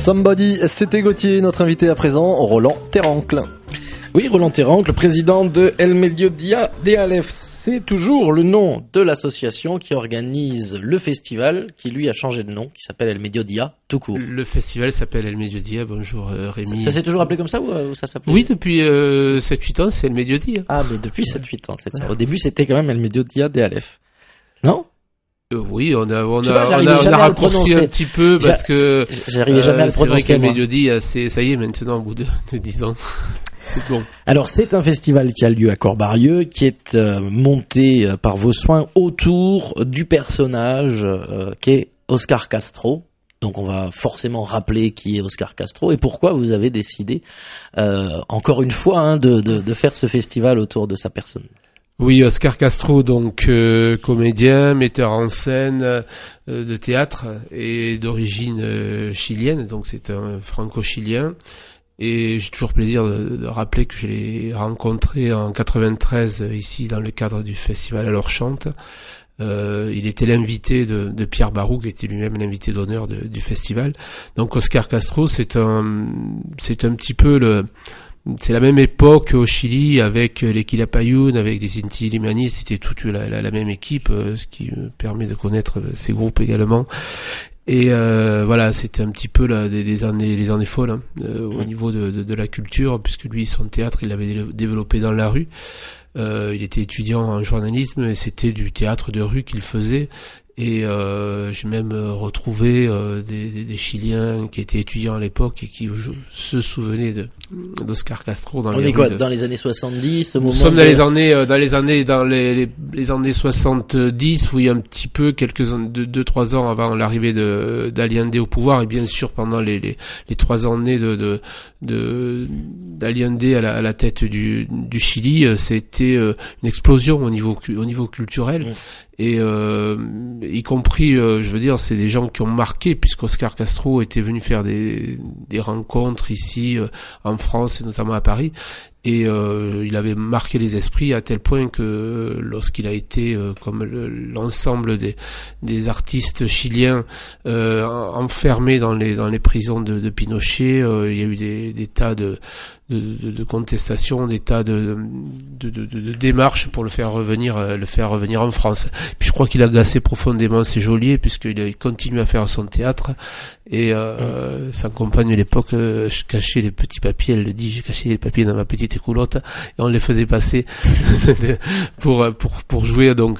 Somebody, c'était Gauthier, notre invité à présent, Roland Terrancle. Oui, Roland Terrancle, président de El Mediodia DALEF. C'est toujours le nom de l'association qui organise le festival, qui lui a changé de nom, qui s'appelle El Mediodia, tout court. Le festival s'appelle El Mediodia. Bonjour Rémi. Ça s'est toujours appelé comme ça ou ça s'appelait? Oui, depuis 7-8 ans, c'est El Mediodia. Ah, mais depuis 7-8 ans, c'est ça. Au début, c'était quand même El Mediodia DALEF. Non? Oui, on a raccourci un petit peu parce que j'arrivais jamais à le prononcer. C'est vrai qu'El Mediodia, ça y est maintenant au bout de 10 ans. C'est bon. Alors c'est un festival qui a lieu à Corps-Barieux, qui est monté par vos soins autour du personnage qu'est Oscar Castro. Donc on va forcément rappeler qui est Oscar Castro et pourquoi vous avez décidé encore une fois de faire ce festival autour de sa personne. Oui, Oscar Castro, donc comédien, metteur en scène de théâtre et d'origine chilienne, donc c'est un franco-chilien. Et j'ai toujours plaisir de rappeler que je l'ai rencontré en 93 ici dans le cadre du festival Alors Chante. Il était l'invité de Pierre Barou, qui était lui-même l'invité d'honneur du festival. Donc Oscar Castro, c'est un petit peu c'est la même époque au Chili avec les Quilapayún, avec les Inti Illimani, c'était toute la même équipe, ce qui permet de connaître ces groupes également. Et voilà, c'était un petit peu les années folles au niveau de la culture, puisque lui, son théâtre, il l'avait développé dans la rue. Il était étudiant en journalisme et c'était du théâtre de rue qu'il faisait. Et j'ai même retrouvé des Chiliens qui étaient étudiants à l'époque et qui se souvenaient d'Oscar Castro dans les rues. Dans les années 70, Nous sommes dans les années 70, où il y a un petit peu 2-3 ans avant l'arrivée d'Allende au pouvoir, et bien sûr pendant les 3 années d'Allende à la tête du Chili, c'était une explosion au niveau culturel. Et y compris, je veux dire, c'est des gens qui ont marqué, puisqu'Oscar Castro était venu faire des rencontres ici en France et notamment à Paris. Et il avait marqué les esprits à tel point que lorsqu'il a été, comme l'ensemble des artistes chiliens, enfermés dans les prisons de Pinochet, il y a eu des tas de contestations, des tas de démarches pour le faire revenir en France. Puis je crois qu'il a agacé profondément ses geôliers, puisqu'il continue à faire son théâtre. Et sa compagne à l'époque, je cachais les petits papiers, elle le dit, j'ai caché les papiers dans ma petite culotte et on les faisait passer pour jouer. Donc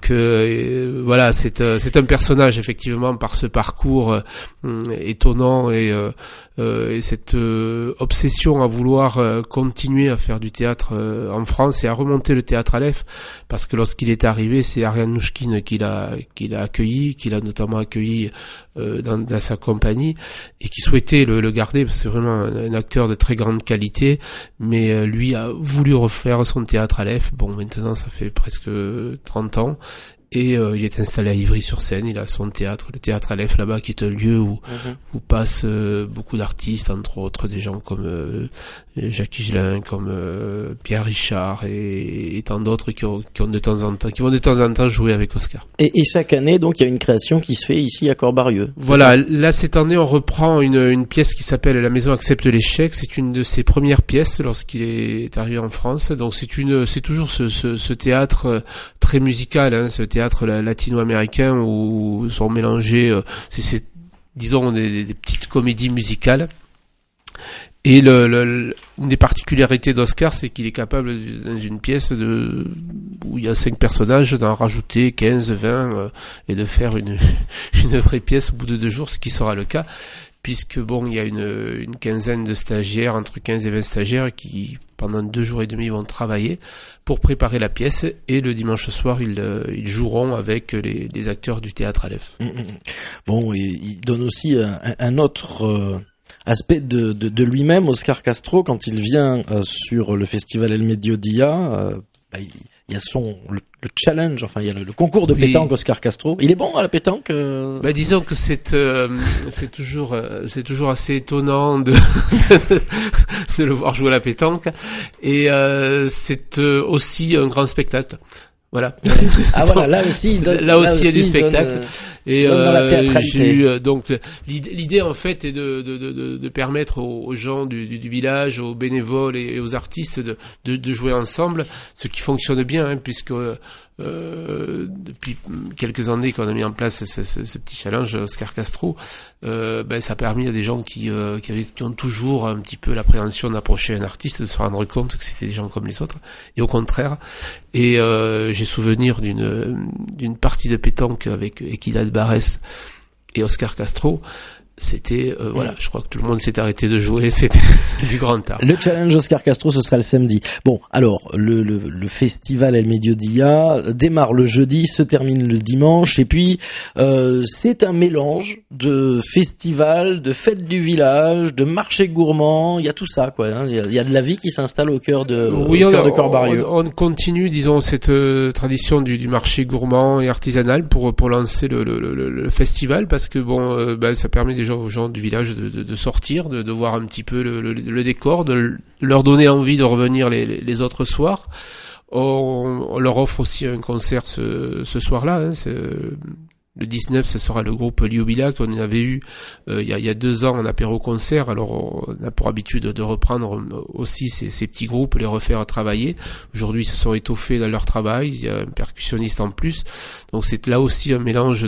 voilà, c'est un personnage effectivement par ce parcours étonnant et cette obsession à vouloir continuer à faire du théâtre en France et à remonter le théâtre Aleph, parce que lorsqu'il est arrivé, c'est Ariane Nouchkine qui l'a accueilli, qui l'a notamment accueilli dans sa compagnie, et qui souhaitait le garder, parce que c'est vraiment un acteur de très grande qualité, mais lui a voulu refaire son théâtre Aleph. Bon, maintenant ça fait presque 30 ans, et il est installé à Ivry-sur-Seine, il a son théâtre, le théâtre Aleph là-bas, qui est un lieu où passent beaucoup d'artistes, entre autres des gens comme Jacques Higelin, comme Pierre Richard et tant d'autres qui vont de temps en temps jouer avec Oscar. Et chaque année, donc, il y a une création qui se fait ici à Corps-Barieux. Voilà, là cette année on reprend une pièce qui s'appelle La Maison accepte l'échec. C'est une de ses premières pièces lorsqu'il est arrivé en France. Donc c'est toujours ce théâtre très musical, hein, ce théâtre latino-américain où sont mélangés, disons des petites comédies musicales. Et une des particularités d'Oscar, c'est qu'il est capable, dans une pièce où il y a 5 personnages, d'en rajouter 15, 20, et de faire une vraie pièce au bout de 2 jours, ce qui sera le cas, puisque bon, il y a une quinzaine de stagiaires, entre 15 et 20 stagiaires, qui pendant 2 jours et demi vont travailler pour préparer la pièce, et le dimanche soir, ils joueront avec les acteurs du théâtre Aleph. Bon, il donne aussi un autre aspect de lui-même, Oscar Castro, quand il vient sur le festival El Mediodia, il y a le challenge, enfin il y a le concours de pétanque Oscar Castro. Il est bon à la pétanque disons que c'est toujours assez étonnant de le voir jouer à la pétanque, et c'est aussi un grand spectacle. Voilà. Ah voilà, là aussi, là aussi il y a du spectacle. Et dans la théâtralité. J'ai eu donc l'idée en fait est de permettre aux gens du village, aux bénévoles et aux artistes de jouer ensemble, ce qui fonctionne bien, hein, puisque depuis quelques années qu'on a mis en place ce petit challenge Oscar Castro, ça a permis à des gens qui ont toujours un petit peu l'appréhension d'approcher un artiste de se rendre compte que c'était des gens comme les autres, et au contraire. Et j'ai souvenir d'une partie de pétanque avec Equidad Barès et Oscar Castro. C'était voilà, je crois que tout le monde s'est arrêté de jouer, c'était du grand art. Le challenge Oscar Castro, ce sera le samedi. Bon, alors le festival El Mediodía démarre le jeudi, se termine le dimanche, et puis c'est un mélange de festival, de fête du village, de marché gourmand, il y a tout ça quoi, hein. Il y a de la vie qui s'installe au cœur de de Corps-Barrieux. On continue, disons, cette tradition du marché gourmand et artisanal pour lancer le festival, parce que ça permet déjà aux gens du village de sortir, de voir un petit peu le décor, de leur donner envie de revenir les autres soirs. On leur offre aussi un concert ce soir-là, hein, le 19, ce sera le groupe Liubila qu'on avait eu il y a 2 ans en apéro-concert. Alors on a pour habitude de reprendre aussi ces petits groupes, les refaire travailler. Aujourd'hui, ils se sont étoffés dans leur travail, il y a un percussionniste en plus. Donc c'est là aussi un mélange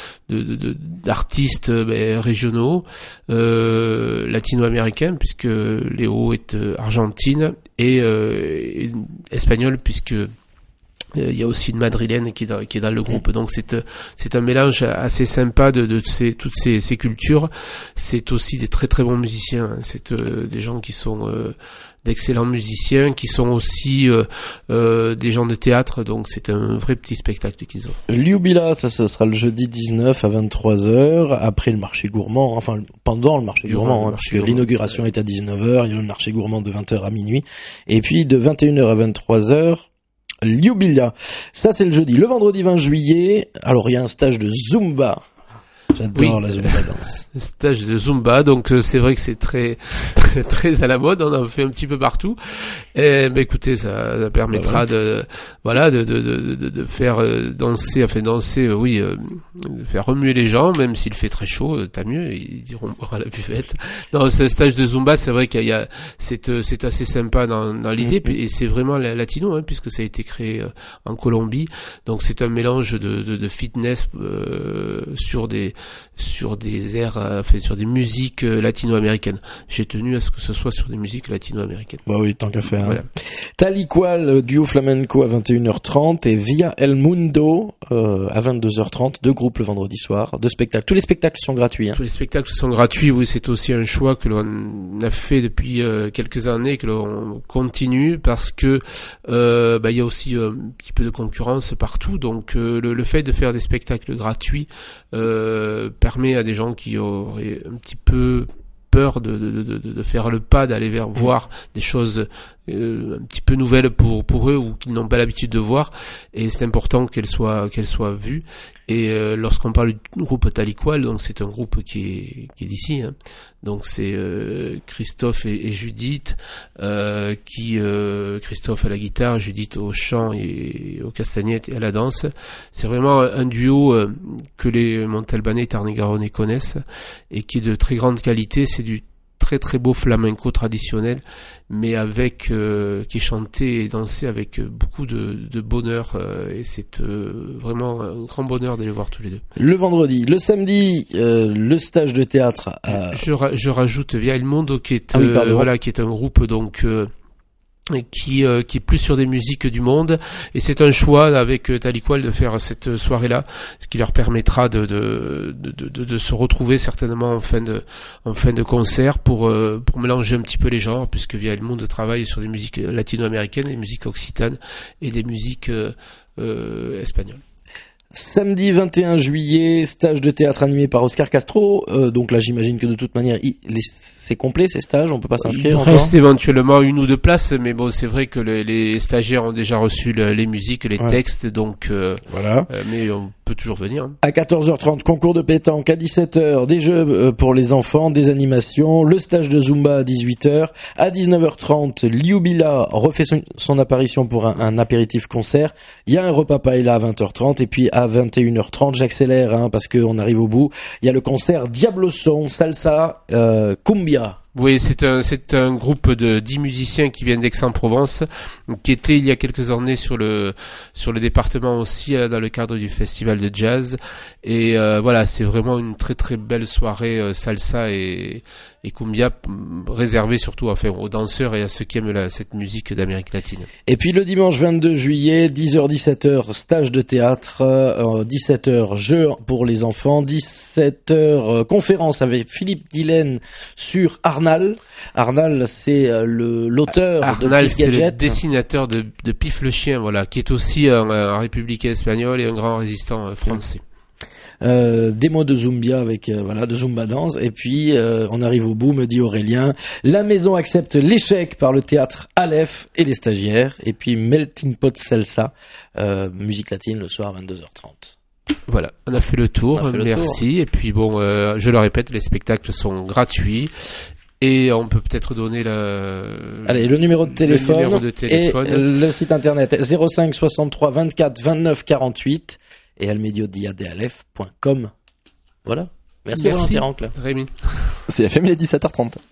d'artistes régionaux, latino-américains, puisque Léo est argentine, et espagnol, puisque il y a aussi une madrilène qui est dans le groupe. Donc c'est un mélange assez sympa de toutes ces cultures. C'est aussi des très très bons musiciens, hein. C'est des gens qui sont d'excellents musiciens, qui sont aussi des gens de théâtre. Donc c'est un vrai petit spectacle qu'ils offrent. Liubila, ça ce sera le jeudi 19 à 23h, après le marché gourmand, enfin pendant le marché gourmand, parce que l'inauguration est à 19h, il y a le marché gourmand de 20h à minuit, et puis de 21h à 23h, Liubila. Ça c'est le jeudi. Le vendredi 20 juillet, alors il y a un stage de Zumba. J'adore la Zumba danse. Stage de Zumba, donc c'est vrai que c'est très très à la mode, on en fait un petit peu partout. Et écoutez, ça permettra de faire danser, de faire remuer les gens, même s'il fait très chaud, tant mieux, ils iront boire à la buvette. Non, ce stage de Zumba, c'est vrai c'est assez sympa dans l'idée, et c'est vraiment latino, hein, puisque ça a été créé en Colombie. Donc c'est un mélange de fitness sur des airs, sur des musiques latino-américaines. J'ai tenu à ce que ce soit sur des musiques latino-américaines. Bah oui, tant qu'à faire. Voilà. Taliqual, duo flamenco à 21h30, et Via El Mundo à 22h30, 2 groupes le vendredi soir, 2 spectacles. Tous les spectacles sont gratuits, hein. Tous les spectacles sont gratuits, oui, c'est aussi un choix que l'on a fait depuis quelques années, que l'on continue, parce que il y a aussi un petit peu de concurrence partout, donc le fait de faire des spectacles gratuits permet à des gens qui auraient un petit peu peur de faire le pas, d'aller voir des choses un petit peu nouvelles pour eux, ou qu'ils n'ont pas l'habitude de voir, et c'est important qu'elles soient vues. Et lorsqu'on parle du groupe Taliqual, donc c'est un groupe qui est d'ici, hein. Donc c'est Christophe et Judith, Christophe à la guitare, Judith au chant et aux castagnettes et à la danse. C'est vraiment un duo que les Montalbanais et Tarn-et-Garonne connaissent, et qui est de très grande qualité. C'est du très très beau flamenco traditionnel, mais qui est chanté et dansé avec beaucoup de bonheur, et c'est vraiment un grand bonheur de les voir tous les deux. Le vendredi, le samedi, le stage de théâtre. Je rajoute Via El Mundo, qui est un groupe donc qui est plus sur des musiques du monde, et c'est un choix avec Taliqual de faire cette soirée-là, ce qui leur permettra de se retrouver certainement en fin de concert pour mélanger un petit peu les genres, puisque Via El Mundo travaille sur des musiques latino-américaines, des musiques occitanes et des musiques espagnoles. Samedi 21 juillet, stage de théâtre animé par Oscar Castro. Donc là, j'imagine que de toute manière, c'est complet ces stages, on peut pas s'inscrire. Il reste éventuellement 1 ou 2 places, mais bon, c'est vrai que les stagiaires ont déjà reçu les musiques, les textes, donc voilà. Mais on peut toujours venir. À 14h30, concours de pétanque. À 17h, des jeux pour les enfants, des animations, le stage de Zumba à 18h. À 19h30, Liubila refait son apparition pour un apéritif concert. Il y a un repas paella à 20h30 et puis à 21h30, j'accélère parce qu'on arrive au bout, il y a le concert Diablo Son, salsa, cumbia. Oui, c'est un groupe de 10 musiciens qui viennent d'Aix-en-Provence, qui étaient il y a quelques années sur le département aussi, dans le cadre du festival de jazz. Et voilà, c'est vraiment une très très belle soirée salsa et cumbia, réservée surtout aux danseurs et à ceux qui aiment cette musique d'Amérique latine. Et puis le dimanche 22 juillet, 10h-17h, stage de théâtre, 17h, jeux pour les enfants, 17h, conférence avec Philippe Guilaine sur Arnal. Arnal, c'est l'auteur Arnal, de Pif Gadget. C'est le dessinateur de Pif le chien, voilà, qui est aussi un républicain espagnol et un grand résistant français. Démo de Zumbia avec de Zumba Dance, et puis on arrive au bout, me dit Aurélien. La maison accepte l'échec par le théâtre Aleph et les stagiaires, et puis Melting Pot Salsa, musique latine le soir à 22h30. Voilà, on a fait le tour, merci. Et puis bon, je le répète, les spectacles sont gratuits. Et on peut peut-être donner le numéro de téléphone et le site internet 05 63 24 29 48 et almediodiadalef.com. Voilà. Merci. Rémi. C'est FM, il est 17h30.